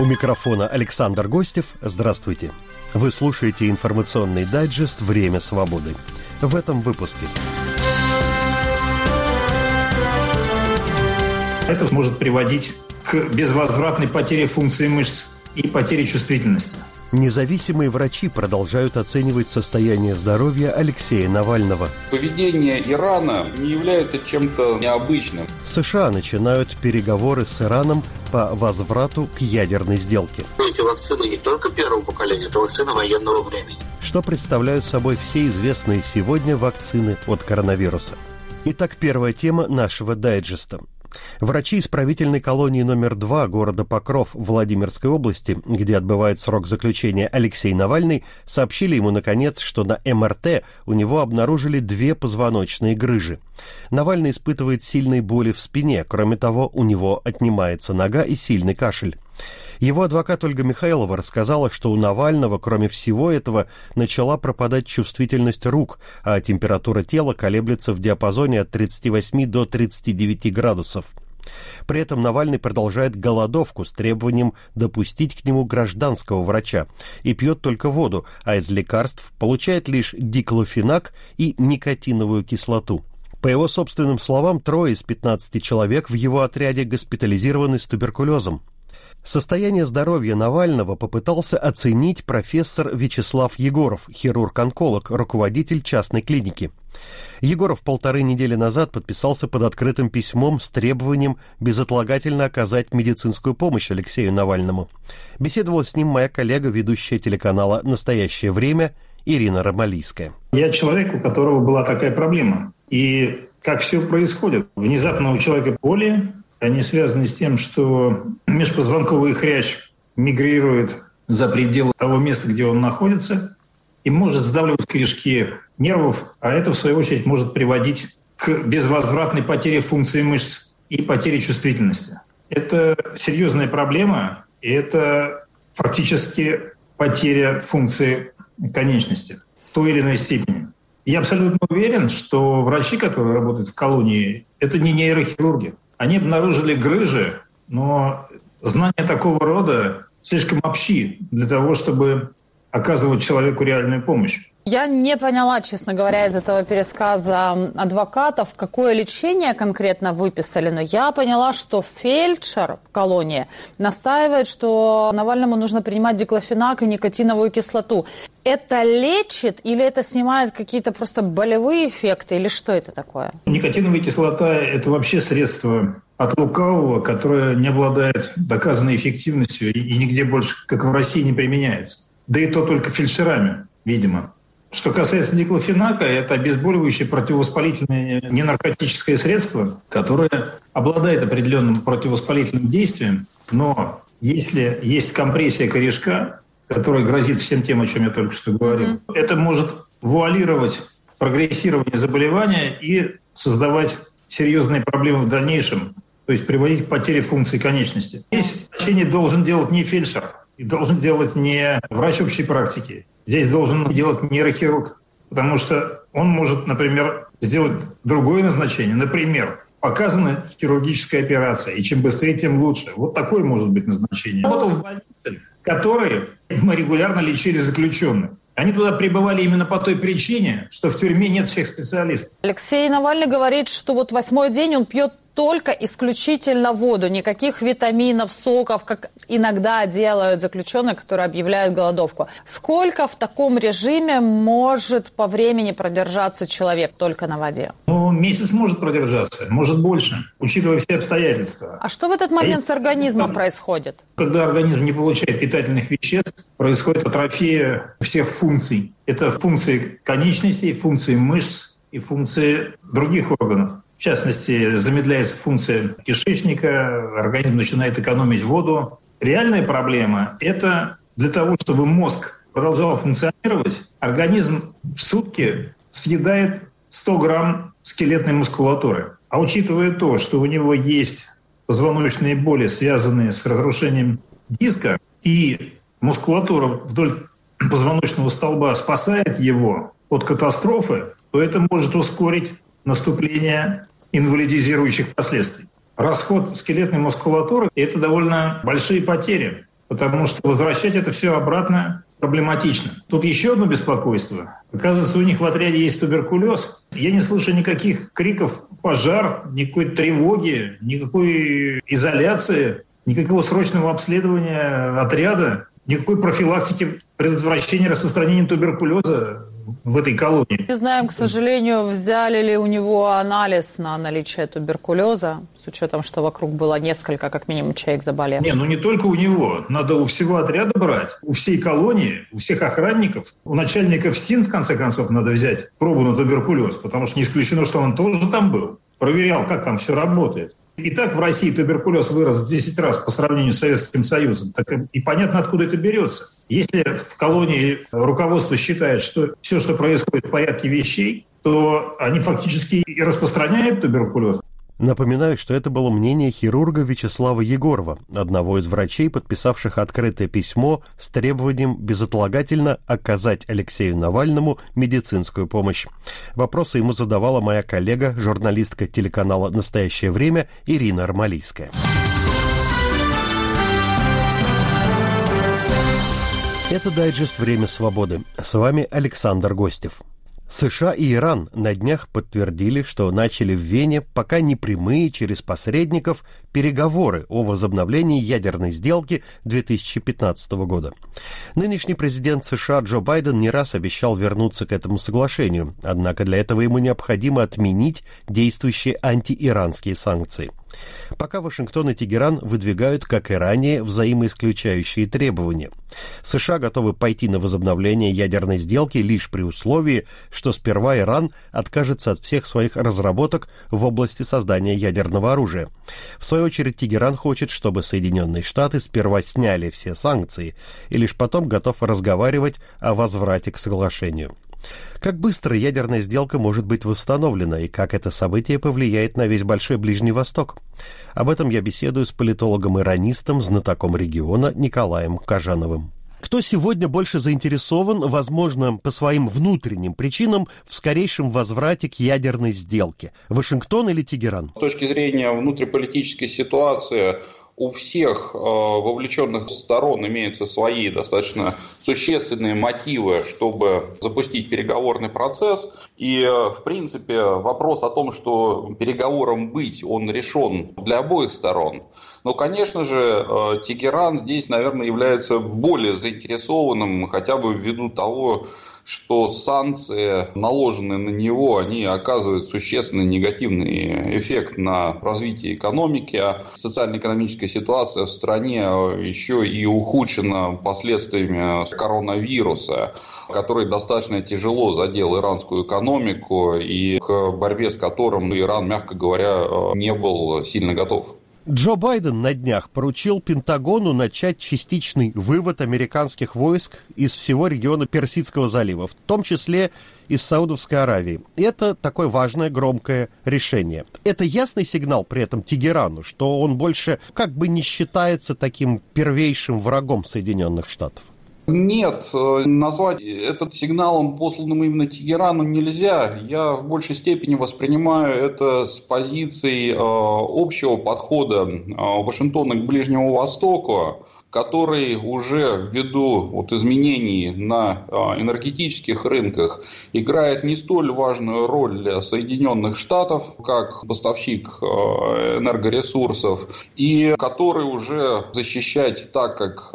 У микрофона Александр Гостев. Здравствуйте. Вы слушаете информационный дайджест «Время свободы». В этом выпуске. Это может приводить к безвозвратной потере функции мышц и потере чувствительности. Независимые врачи продолжают оценивать состояние здоровья Алексея Навального. Поведение Ирана не является чем-то необычным. США начинают переговоры с Ираном по возврату к ядерной сделке. Эти вакцины не только первого поколения, это вакцины военного времени. Что представляют собой все известные сегодня вакцины от коронавируса? Итак, первая тема нашего дайджеста. Врачи исправительной колонии номер 2 города Покров Владимирской области, где отбывает срок заключения Алексей Навальный, сообщили ему, наконец, что на МРТ у него обнаружили 2 позвоночные грыжи. Навальный испытывает сильные боли в спине, кроме того, у него отнимается нога и сильный кашель. Его адвокат Ольга Михайлова рассказала, что у Навального, кроме всего этого, начала пропадать чувствительность рук, а температура тела колеблется в диапазоне от 38 до 39 градусов. При этом Навальный продолжает голодовку с требованием допустить к нему гражданского врача и пьет только воду, а из лекарств получает лишь диклофенак и никотиновую кислоту. По его собственным словам, 3 из 15 человек в его отряде госпитализированы с туберкулезом. Состояние здоровья Навального попытался оценить профессор Вячеслав Егоров, хирург-онколог, руководитель частной клиники. Егоров 1,5 недели назад подписался под открытым письмом с требованием безотлагательно оказать медицинскую помощь Алексею Навальному. Беседовала с ним моя коллега, ведущая телеканала «Настоящее время» Ирина Ромалийская. Я человек, у которого была такая проблема. И как все происходит? Внезапно у человека боли, они связаны с тем, что межпозвонковый хрящ мигрирует за пределы того места, где он находится, и может сдавливать корешки нервов, а это, в свою очередь, может приводить к безвозвратной потере функции мышц и потере чувствительности. Это серьезная проблема, и это фактически потеря функции конечности в той или иной степени. Я абсолютно уверен, что врачи, которые работают в колонии, это не нейрохирурги. Они обнаружили грыжи, но знания такого рода слишком общи для того, чтобы оказывать человеку реальную помощь. Я не поняла, честно говоря, из этого пересказа адвокатов, какое лечение конкретно выписали, но я поняла, что фельдшер в колонии настаивает, что Навальному нужно принимать диклофенак и никотиновую кислоту. Это лечит или это снимает какие-то просто болевые эффекты, или что это такое? Никотиновая кислота – это вообще средство от лукавого, которое не обладает доказанной эффективностью и нигде больше, как в России, не применяется. Да и то только фельдшерами, видимо. Что касается диклофенака, это обезболивающее противовоспалительное ненаркотическое средство, которое обладает определенным противовоспалительным действием, но если есть компрессия корешка, которая грозит всем тем, о чем я только что говорил, это может вуалировать прогрессирование заболевания и создавать серьезные проблемы в дальнейшем, то есть приводить к потере функции конечности. Здесь лечение должен делать не фельдшер, и должен делать не врач общей практики. Здесь должен делать нейрохирург, потому что он может, например, сделать другое назначение. Например, показана хирургическая операция, и чем быстрее, тем лучше. Вот такое может быть назначение. Работал в больнице, которые мы регулярно лечили заключенных. Они туда прибывали именно по той причине, что в тюрьме нет всех специалистов. Алексей Навальный говорит, что вот 8-й день он пьет только исключительно воду, никаких витаминов, соков, как иногда делают заключенные, которые объявляют голодовку. Сколько в таком режиме может по времени продержаться человек только на воде? Месяц может продержаться, может больше, учитывая все обстоятельства. А что в этот момент с организмом происходит? Когда организм не получает питательных веществ, происходит атрофия всех функций. Это функции конечностей, функции мышц и функции других органов. В частности, замедляется функция кишечника, организм начинает экономить воду. Реальная проблема – это для того, чтобы мозг продолжал функционировать, организм в сутки съедает 100 грамм скелетной мускулатуры. А учитывая то, что у него есть позвоночные боли, связанные с разрушением диска, и мускулатура вдоль позвоночного столба спасает его от катастрофы, то это может ускорить наступление инвалидизирующих последствий. Расход скелетной мускулатуры – это довольно большие потери, потому что возвращать это все обратно проблематично. Тут еще одно беспокойство. Оказывается, у них в отряде есть туберкулез. Я не слышу никаких криков «пожар», никакой тревоги, никакой изоляции, никакого срочного обследования отряда, никакой профилактики предотвращения распространения туберкулеза в этой колонии. Не знаем, к сожалению, взяли ли у него анализ на наличие туберкулеза, с учетом, что вокруг было несколько, как минимум, человек заболевших. Не только у него. Надо у всего отряда брать, у всей колонии, у всех охранников. У начальников СИН, в конце концов, надо взять пробу на туберкулез, потому что не исключено, что он тоже там был. Проверял, как там все работает. И так в России туберкулез вырос в 10 раз по сравнению с Советским Союзом. Так и понятно, откуда это берется. Если в колонии руководство считает, что все, что происходит в порядке вещей, то они фактически и распространяют туберкулез. Напоминаю, что это было мнение хирурга Вячеслава Егорова, одного из врачей, подписавших открытое письмо с требованием безотлагательно оказать Алексею Навальному медицинскую помощь. Вопросы ему задавала моя коллега, журналистка телеканала «Настоящее время» Ирина Армалийская. Это дайджест «Время свободы». С вами Александр Гостев. США и Иран на днях подтвердили, что начали в Вене пока не прямые, через посредников, переговоры о возобновлении ядерной сделки 2015 года. Нынешний президент США Джо Байден не раз обещал вернуться к этому соглашению, однако для этого ему необходимо отменить действующие антииранские санкции. Пока Вашингтон и Тегеран выдвигают, как и ранее, взаимоисключающие требования. США готовы пойти на возобновление ядерной сделки лишь при условии, что сперва Иран откажется от всех своих разработок в области создания ядерного оружия. В свою очередь, Тегеран хочет, чтобы Соединенные Штаты сперва сняли все санкции и лишь потом готов разговаривать о возврате к соглашению. Как быстро ядерная сделка может быть восстановлена и как это событие повлияет на весь Большой Ближний Восток? Об этом я беседую с политологом-иранистом, знатоком региона Николаем Кожановым. Кто сегодня больше заинтересован, возможно, по своим внутренним причинам, в скорейшем возврате к ядерной сделке? Вашингтон или Тегеран? С точки зрения внутриполитической ситуации, у всех вовлеченных сторон имеются свои достаточно существенные мотивы, чтобы запустить переговорный процесс. И, в принципе, вопрос о том, что переговорам быть, он решен для обоих сторон. Но, конечно же, Тегеран здесь, наверное, является более заинтересованным, хотя бы ввиду того, что санкции, наложенные на него, они оказывают существенный негативный эффект на развитие экономики. Социально-экономическая ситуация в стране еще и ухудшена последствиями коронавируса, который достаточно тяжело задел иранскую экономику и к борьбе с которым Иран, мягко говоря, не был сильно готов. Джо Байден на днях поручил Пентагону начать частичный вывод американских войск из всего региона Персидского залива, в том числе из Саудовской Аравии. Это такое важное, громкое решение. Это ясный сигнал при этом Тегерану, что он больше как бы не считается таким первейшим врагом Соединенных Штатов. Нет, назвать это сигналом, посланным именно Тегерану, нельзя. Я в большей степени воспринимаю это с позиции общего подхода Вашингтона к Ближнему Востоку, который уже ввиду изменений на энергетических рынках играет не столь важную роль для Соединенных Штатов, как поставщик энергоресурсов, и который уже защищать так, как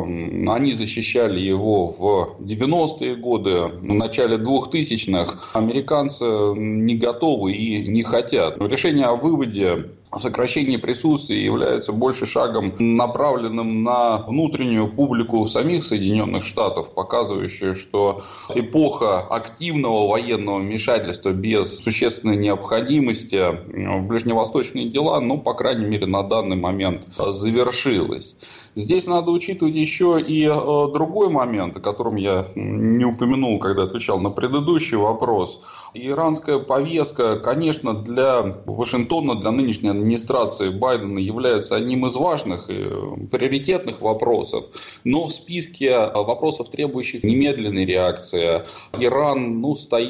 они защищали его в 90-е годы, в начале 2000-х, американцы не готовы и не хотят. Решение о выводе, сокращение присутствия является больше шагом, направленным на внутреннюю публику самих Соединенных Штатов, показывающую, что эпоха активного военного вмешательства без существенной необходимости в ближневосточные дела, по крайней мере, на данный момент завершилась. Здесь надо учитывать еще и другой момент, о котором я не упомянул, когда отвечал на предыдущий вопрос. Иранская повестка, конечно, для Вашингтона, для нынешней администрации Байдена является одним из важных и приоритетных вопросов, но в списке вопросов, требующих немедленной реакции, Иран стоит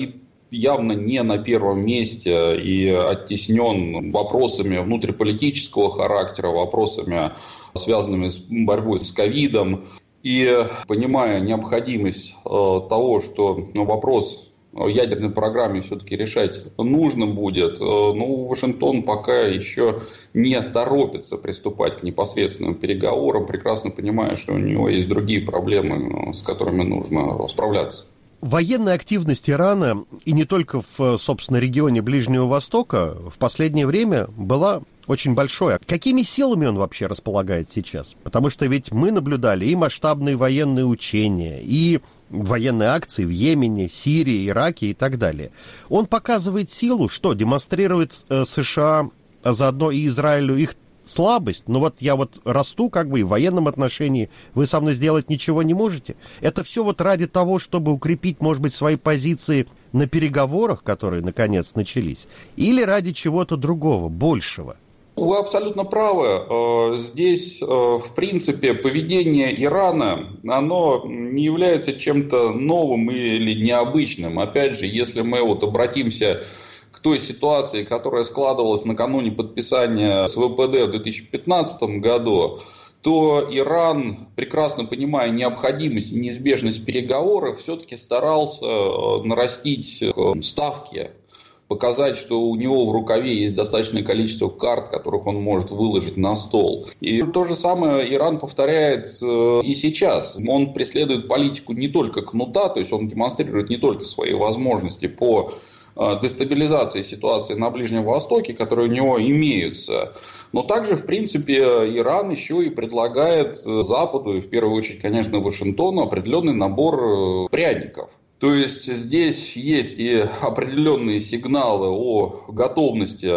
явно не на первом месте и оттеснен вопросами внутриполитического характера, вопросами, связанными с борьбой с ковидом. И понимая необходимость того, что вопрос о ядерной программе все-таки решать нужно будет, Вашингтон пока еще не торопится приступать к непосредственным переговорам, прекрасно понимая, что у него есть другие проблемы, с которыми нужно справляться. Военная активность Ирана, и не только в, собственно, регионе Ближнего Востока, в последнее время была очень большой. Какими силами он вообще располагает сейчас? Потому что ведь мы наблюдали и масштабные военные учения, и военные акции в Йемене, Сирии, Ираке и так далее. Он показывает силу, что демонстрирует США, а заодно и Израилю их слабость, но я расту и в военном отношении, вы со мной сделать ничего не можете. Это все ради того, чтобы укрепить, может быть, свои позиции на переговорах, которые наконец начались, или ради чего-то другого, большего? Вы абсолютно правы. Здесь, в принципе, поведение Ирана, оно не является чем-то новым или необычным. Опять же, если мы обратимся к той ситуации, которая складывалась накануне подписания СВПД в 2015 году, то Иран, прекрасно понимая необходимость и неизбежность переговоров, все-таки старался нарастить ставки, показать, что у него в рукаве есть достаточное количество карт, которых он может выложить на стол. И то же самое Иран повторяет и сейчас. Он преследует политику не только кнута, то есть он демонстрирует не только свои возможности по дестабилизации ситуации на Ближнем Востоке, которые у него имеются. Но также, в принципе, Иран еще и предлагает Западу, и в первую очередь, конечно, Вашингтону, определенный набор пряников. То есть здесь есть и определенные сигналы о готовности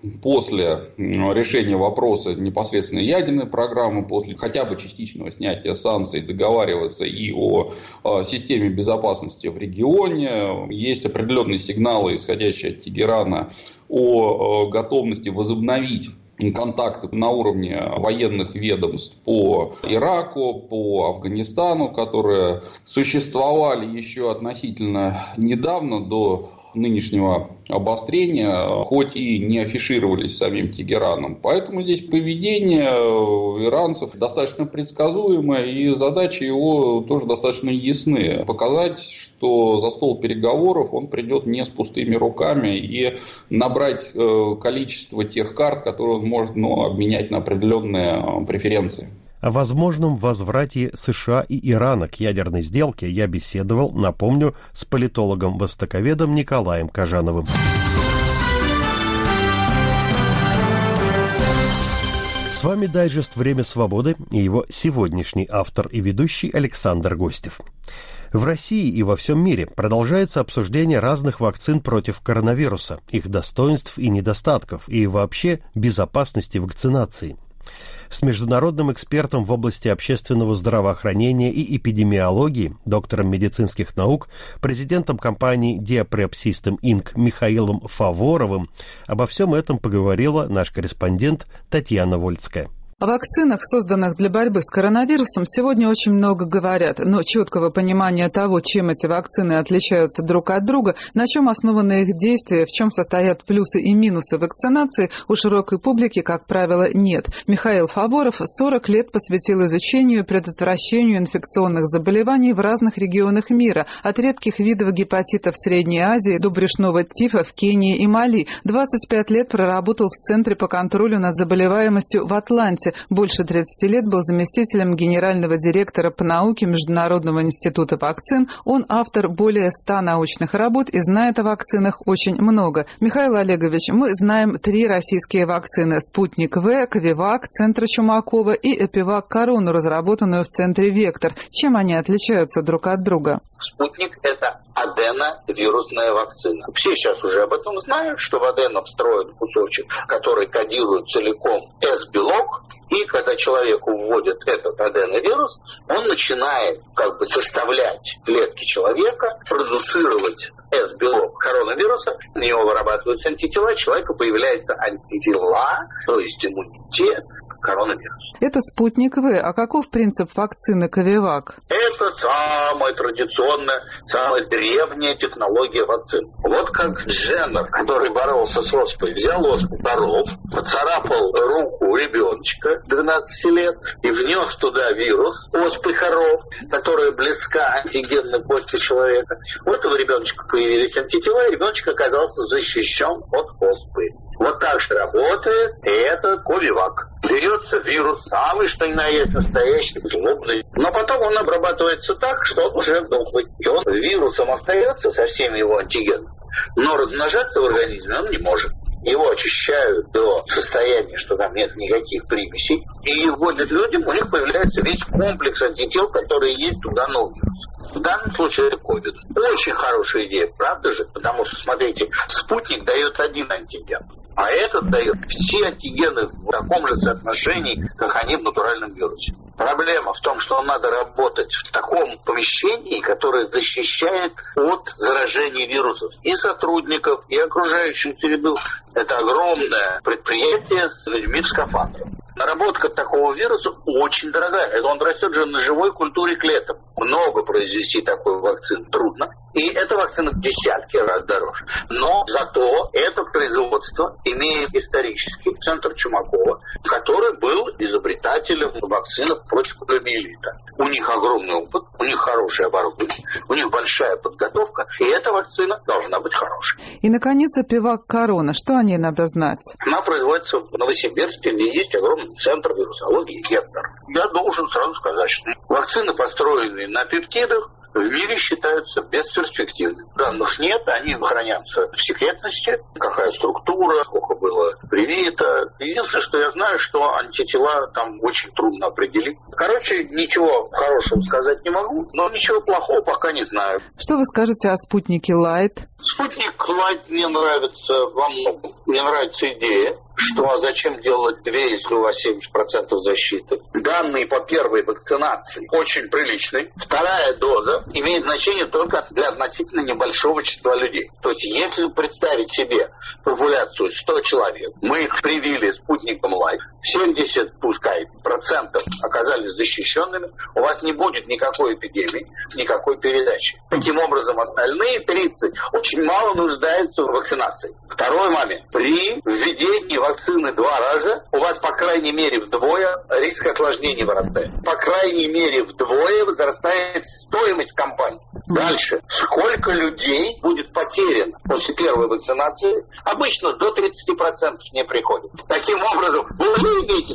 после решения вопроса непосредственно ядерной программы, после хотя бы частичного снятия санкций, договариваться и о системе безопасности в регионе. Есть определенные сигналы, исходящие от Тегерана, о готовности возобновить контакты на уровне военных ведомств по Ираку, по Афганистану, которые существовали еще относительно недавно, до нынешнего обострения, хоть и не афишировались самим Тегераном. Поэтому здесь поведение иранцев достаточно предсказуемое, и задачи его тоже достаточно ясны. Показать, что за стол переговоров он придет не с пустыми руками, и набрать количество тех карт, которые он может обменять на определенные преференции. О возможном возврате США и Ирана к ядерной сделке я беседовал, напомню, с политологом-востоковедом Николаем Кожановым. С вами дайджест «Время свободы» и его сегодняшний автор и ведущий Александр Гостев. В России и во всем мире продолжается обсуждение разных вакцин против коронавируса, их достоинств и недостатков, и вообще безопасности вакцинации. С международным экспертом в области общественного здравоохранения и эпидемиологии, доктором медицинских наук, президентом компании Diaprep System Inc. Михаилом Фаворовым обо всем этом поговорила наш корреспондент Татьяна Вольцкая. О вакцинах, созданных для борьбы с коронавирусом, сегодня очень много говорят, но четкого понимания того, чем эти вакцины отличаются друг от друга, на чем основаны их действия, в чем состоят плюсы и минусы вакцинации, у широкой публики, как правило, нет. Михаил Фаворов 40 лет посвятил изучению и предотвращению инфекционных заболеваний в разных регионах мира, от редких видов гепатита в Средней Азии до брюшного тифа в Кении и Мали. 25 лет проработал в Центре по контролю над заболеваемостью в Атланте. Больше 30 лет был заместителем генерального директора по науке Международного института вакцин. Он автор более 100 научных работ и знает о вакцинах очень много. Михаил Олегович, мы знаем 3 российские вакцины: «Спутник В», «Ковивак» Центра Чумакова и «Эпивак Корону», разработанную в Центре «Вектор». Чем они отличаются друг от друга? «Спутник» — это аденовирусная вакцина. Все сейчас уже об этом знают, что в адено встроен кусочек, который кодирует целиком S-белок, и когда человеку вводят этот аденовирус, он начинает составлять клетки человека, продуцировать S-белок коронавируса, на него вырабатываются антитела, у человека появляются антитела, то есть иммунитет коронавирус. Это «Спутник В». А каков принцип вакцины «Ковивак»? Это самая традиционная, самая древняя технология вакцин. Вот как Дженнер, который боролся с оспой, взял оспу коров, поцарапал руку ребеночка 12 лет и внес туда вирус оспы коров, которая близка антигенной почве человека. У этого ребеночка появились антитела, и ребеночек оказался защищен от оспы. Вот так же работает это Ковивак. Берется вирус, самый что ни на есть настоящий, злобный. Но потом он обрабатывается так, что он уже дохлый. И он вирусом остается со всеми его антигенами. Но размножаться в организме он не может. Его очищают до состояния, что там нет никаких примесей, и вводят людям, у них появляется весь комплекс антител, которые есть у данного вируса. В данном случае это ковид. Очень хорошая идея, правда же? Потому что, смотрите, спутник дает один антиген, а этот дает все антигены в таком же соотношении, как они в натуральном вирусе. Проблема в том, что надо работать в таком помещении, которое защищает от заражения вирусов и сотрудников, и окружающих среду. Это огромное предприятие с людьми в скафандрах. Наработка такого вируса очень дорогая. Он растет же на живой культуре клеток. Много произвести такой вакцины трудно. И эта вакцина в десятки раз дороже. Но зато это производство имеет исторический центр Чумакова, который был изобретателем вакцины против полиомиелита. У них огромный опыт, у них хорошее оборудование, у них большая подготовка, и эта вакцина должна быть хорошей. И, наконец, «Опивак Корона». Что о ней надо знать? Она производится в Новосибирске, где есть огромный центр вирусологии «Гектор». Я должен сразу сказать, что вакцины, построенные на пептидах, в мире считаются бесперспективными. Данных нет, они хранятся в секретности. Какая структура, сколько было привито. Единственное, что я знаю, что антитела там очень трудно определить. Короче, ничего хорошего сказать не могу, но ничего плохого пока не знаю. Что вы скажете о «Спутнике Лайт»? Спутник Лайт мне нравится во многом. Мне нравится идея, что зачем делать 2, если у вас 70% защиты. Данные по первой вакцинации очень приличные. Вторая доза имеет значение только для относительно небольшого числа людей. То есть, если представить себе популяцию 100 человек, мы их привили спутником Лайт, 70, пускай, процентов оказались защищенными, у вас не будет никакой эпидемии, никакой передачи. Таким образом, остальные 30 очень мало нуждаются в вакцинации. Второй момент. При введении вакцины 2 раза у вас, по крайней мере, вдвое риск осложнений вырастает. По крайней мере, вдвое возрастает стоимость компании. Дальше. Сколько людей будет потеряно после первой вакцинации? Обычно до 30% не приходит. Таким образом, вы уже имеете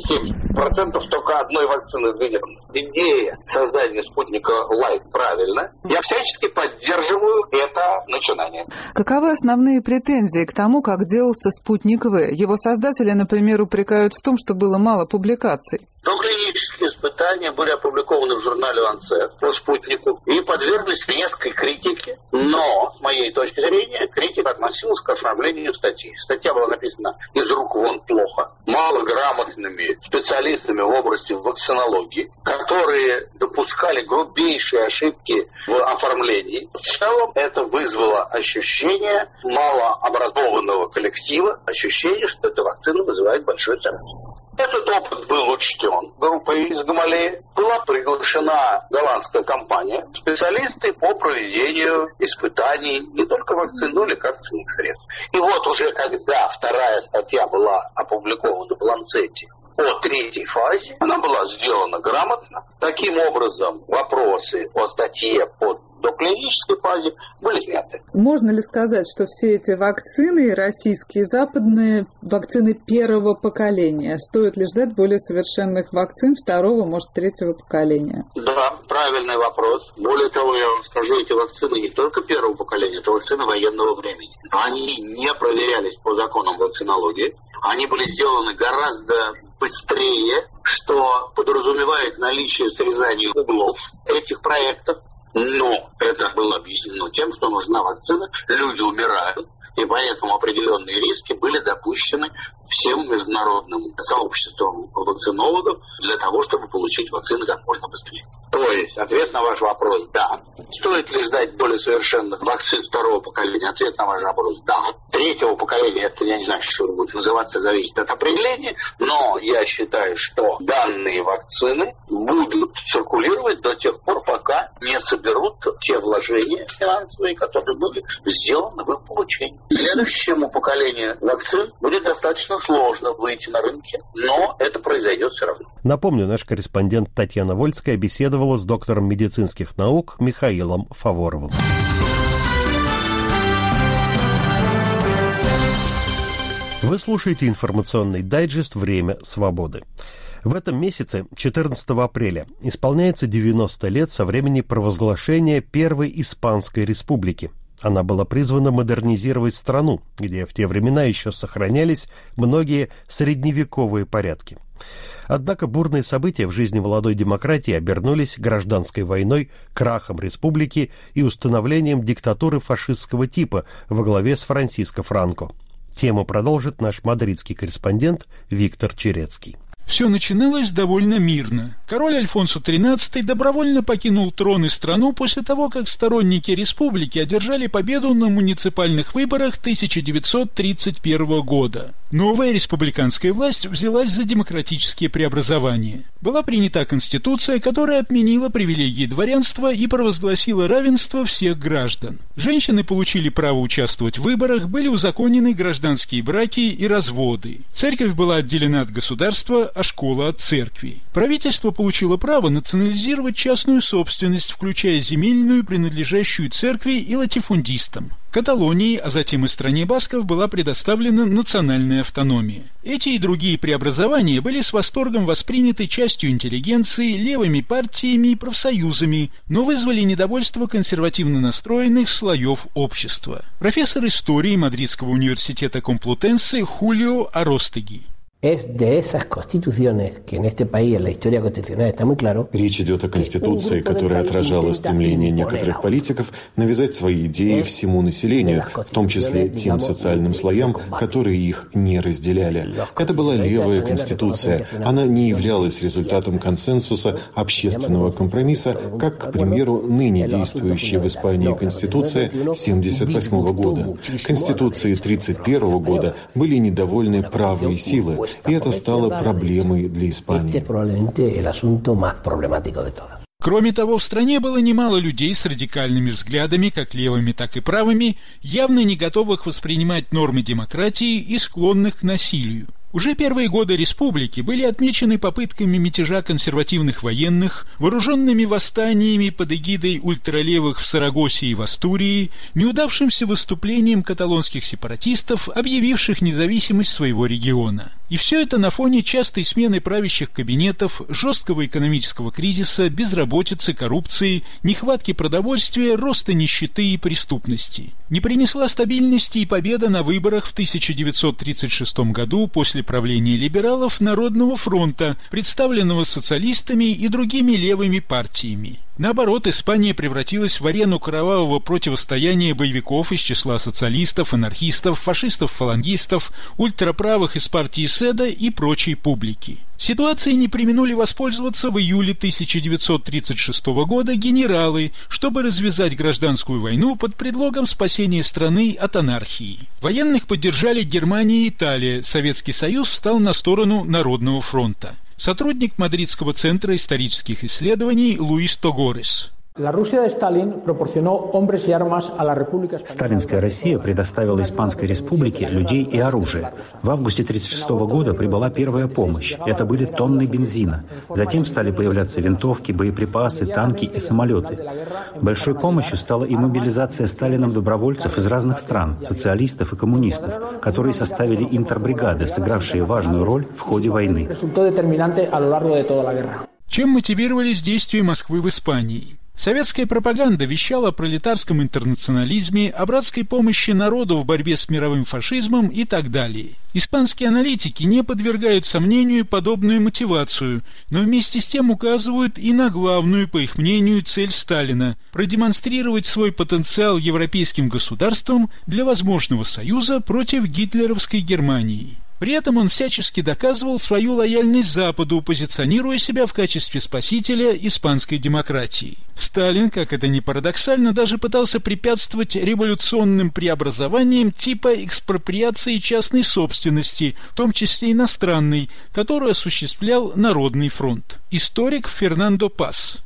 70% только одной вакцины введенной. Идея создания спутника Лайт правильно. Я всячески поддерживаю это начинание. Каковы основные претензии к тому, как делался «Спутник В»? Его создатели, например, упрекают в том, что было мало публикаций. Доклинические испытания были опубликованы в журнале «Ланцет» по спутнику и подверглись резкой критике, но, с моей точки зрения, критика относилась к оформлению статьи. Статья была написана из рук вон плохо, малограмотными специалистами в области вакцинологии, которые допускали грубейшие ошибки в оформлении. В целом это вызвало ощущение малообразованного коллектива, ощущение, что эта вакцина вызывает большой ценность. Этот опыт был учтен группой из Гамалеи. Была приглашена голландская компания, специалисты по проведению испытаний не только вакцин, но и лекарственных средств. И вот уже когда вторая статья была опубликована в «Ланцете» о 3-й фазе, она была сделана грамотно. Таким образом, вопросы о статье по доклинической фазе были сняты. Можно ли сказать, что все эти вакцины, российские и западные, вакцины первого поколения? Стоит ли ждать более совершенных вакцин второго, может, третьего поколения? Да, правильный вопрос. Более того, я вам скажу, эти вакцины не только первого поколения, это вакцины военного времени. Они не проверялись по законам вакцинологии. Они были сделаны гораздо быстрее, что подразумевает наличие срезания углов этих проектов. Но это было объяснено тем, что нужна вакцина, люди умирают, и поэтому определенные риски были допущены всем международным сообществом вакцинологов для того, чтобы получить вакцины как можно быстрее. То есть, ответ на ваш вопрос – да. Стоит ли ждать более совершенных вакцин второго поколения? Ответ на ваш вопрос – да. Третьего поколения, это я не знаю, что это будет называться, зависит от определения, но я считаю, что данные вакцины будут циркулировать до тех пор, пока не соберут те вложения финансовые, которые были сделаны в их получении. Следующему поколению вакцин будет достаточно сложно выйти на рынки, но это произойдет все равно. Напомню, наш корреспондент Татьяна Вольская беседовала с доктором медицинских наук Михаилом Фаворовым. Вы слушаете информационный дайджест «Время свободы». В этом месяце, 14 апреля, исполняется 90 лет со времени провозглашения Первой Испанской Республики. Она была призвана модернизировать страну, где в те времена еще сохранялись многие средневековые порядки. Однако бурные события в жизни молодой демократии обернулись гражданской войной, крахом республики и установлением диктатуры фашистского типа во главе с Франсиско Франко. Тему продолжит наш мадридский корреспондент Виктор Черецкий. Все начиналось довольно мирно. Король Альфонсо XIII добровольно покинул трон и страну после того, как сторонники республики одержали победу на муниципальных выборах 1931 года. Новая республиканская власть взялась за демократические преобразования. Была принята конституция, которая отменила привилегии дворянства и провозгласила равенство всех граждан. Женщины получили право участвовать в выборах, были узаконены гражданские браки и разводы. Церковь была отделена от государства, а школа от церкви. Правительство получило право национализировать частную собственность, включая земельную, принадлежащую церкви и латифундистам. Каталонии, а затем и стране басков была предоставлена национальная автономия. Эти и другие преобразования были с восторгом восприняты частью интеллигенции, левыми партиями и профсоюзами, но вызвали недовольство консервативно настроенных слоев общества. Профессор истории Мадридского университета Комплутенсе Хулио Аростеги. Речь идет о Конституции, которая отражала стремление некоторых политиков навязать свои идеи всему населению, в том числе тем социальным слоям, которые их не разделяли. Это была левая Конституция. Она не являлась результатом консенсуса общественного компромисса, как, к примеру, ныне действующая в Испании Конституция 1978 года. Конституции 1931 года были недовольны правые силы, и это стало проблемой для Испании. Кроме того, в стране было немало людей с радикальными взглядами, как левыми, так и правыми, явно не готовых воспринимать нормы демократии и склонных к насилию. Уже первые годы республики были отмечены попытками мятежа консервативных военных, вооруженными восстаниями под эгидой ультралевых в Сарагосе и в Астурии, неудавшимся выступлением каталонских сепаратистов, объявивших независимость своего региона. И все это на фоне частой смены правящих кабинетов, жесткого экономического кризиса, безработицы, коррупции, нехватки продовольствия, роста нищеты и преступности. Не принесла стабильности и победа на выборах в 1936 году после правления либералов Народного фронта, представленного социалистами и другими левыми партиями. Наоборот, Испания превратилась в арену кровавого противостояния боевиков из числа социалистов, анархистов, фашистов-фалангистов, ультраправых из партии СЭДа и прочей публики. Ситуацией не преминули воспользоваться в июле 1936 года генералы, чтобы развязать гражданскую войну под предлогом спасения страны от анархии. Военных поддержали Германия и Италия, Советский Союз встал на сторону Народного фронта. Сотрудник Мадридского центра исторических исследований Луис Тогорес. Сталинская Россия предоставила Испанской Республике людей и оружие. В августе 1936 года прибыла первая помощь. Это были тонны бензина. Затем стали появляться винтовки, боеприпасы, танки и самолеты. Большой помощью стала и мобилизация Сталином добровольцев из разных стран, социалистов и коммунистов, которые составили интербригады, сыгравшие важную роль в ходе войны. Чем мотивировались действия Москвы в Испании? Советская пропаганда вещала о пролетарском интернационализме, о братской помощи народу в борьбе с мировым фашизмом и так далее. Испанские аналитики не подвергают сомнению подобную мотивацию, но вместе с тем указывают и на главную, по их мнению, цель Сталина – продемонстрировать свой потенциал европейским государствам для возможного союза против гитлеровской Германии. При этом он всячески доказывал свою лояльность Западу, позиционируя себя в качестве спасителя испанской демократии. Сталин, как это ни парадоксально, даже пытался препятствовать революционным преобразованиям типа экспроприации частной собственности, в том числе иностранной, которую осуществлял Народный фронт. Историк Фернандо Пас.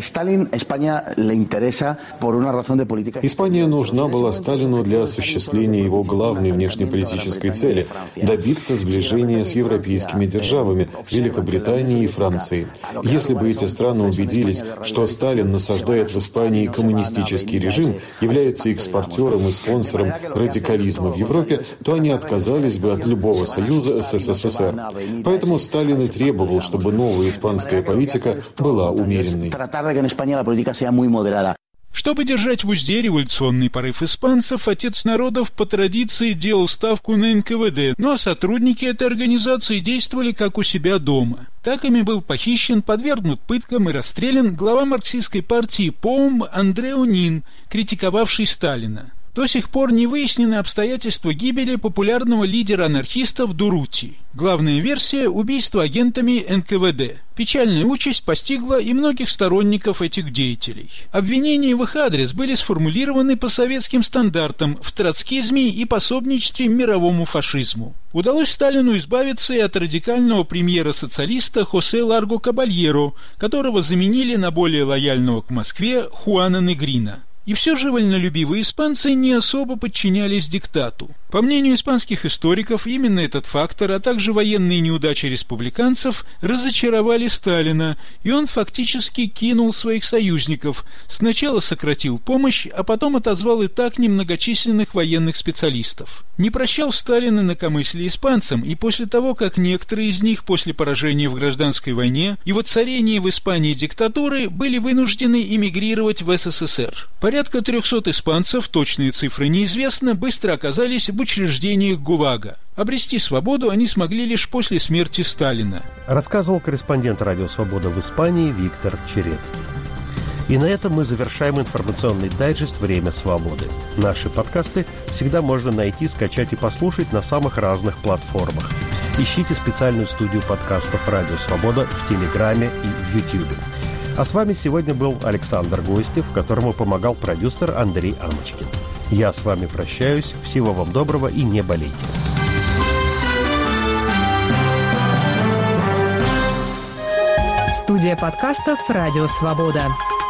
Испания нужна была Сталину для осуществления его главной внешнеполитической цели – добиться сближения с европейскими державами, Великобританией и Францией. Если бы эти страны убедились, что Сталин насаждает в Испании коммунистический режим, является экспортером и спонсором радикализма в Европе, то они отказались бы от любого союза с СССР. Поэтому Сталин и требовал, чтобы новая испанская политика была умеренной. Чтобы держать в узде революционный порыв испанцев, отец народов по традиции делал ставку на НКВД, но сотрудники этой организации действовали как у себя дома. Так ими был похищен, подвергнут пыткам и расстрелян глава марксистской партии ПОУМ Андреу Нин, критиковавший Сталина. До сих пор не выяснены обстоятельства гибели популярного лидера анархистов Дурути. Главная версия – убийство агентами НКВД. Печальная участь постигла и многих сторонников этих деятелей. Обвинения в их адрес были сформулированы по советским стандартам в троцкизме и пособничестве мировому фашизму. Удалось Сталину избавиться и от радикального премьера-социалиста Хосе Ларго Кабальеро, которого заменили на более лояльного к Москве Хуана Негрина. И все же вольнолюбивые испанцы не особо подчинялись диктату. По мнению испанских историков, именно этот фактор, а также военные неудачи республиканцев разочаровали Сталина, и он фактически кинул своих союзников. Сначала сократил помощь, а потом отозвал и так немногочисленных военных специалистов. Не прощал Сталин инакомыслие испанцам, и после того, как некоторые из них после поражения в гражданской войне и воцарения в Испании диктатуры были вынуждены эмигрировать в СССР. Порядка 300 испанцев, точные цифры неизвестны, быстро оказались в учреждениях ГУЛАГа. Обрести свободу они смогли лишь после смерти Сталина. Рассказывал корреспондент «Радио Свобода» в Испании Виктор Черецкий. И на этом мы завершаем информационный дайджест «Время свободы». Наши подкасты всегда можно найти, скачать и послушать на самых разных платформах. Ищите специальную студию подкастов «Радио Свобода» в Телеграме и в Ютьюбе. А с вами сегодня был Александр Гостев, которому помогал продюсер Андрей Амочкин. Я с вами прощаюсь. Всего вам доброго и не болейте. Студия подкастов «Радио Свобода».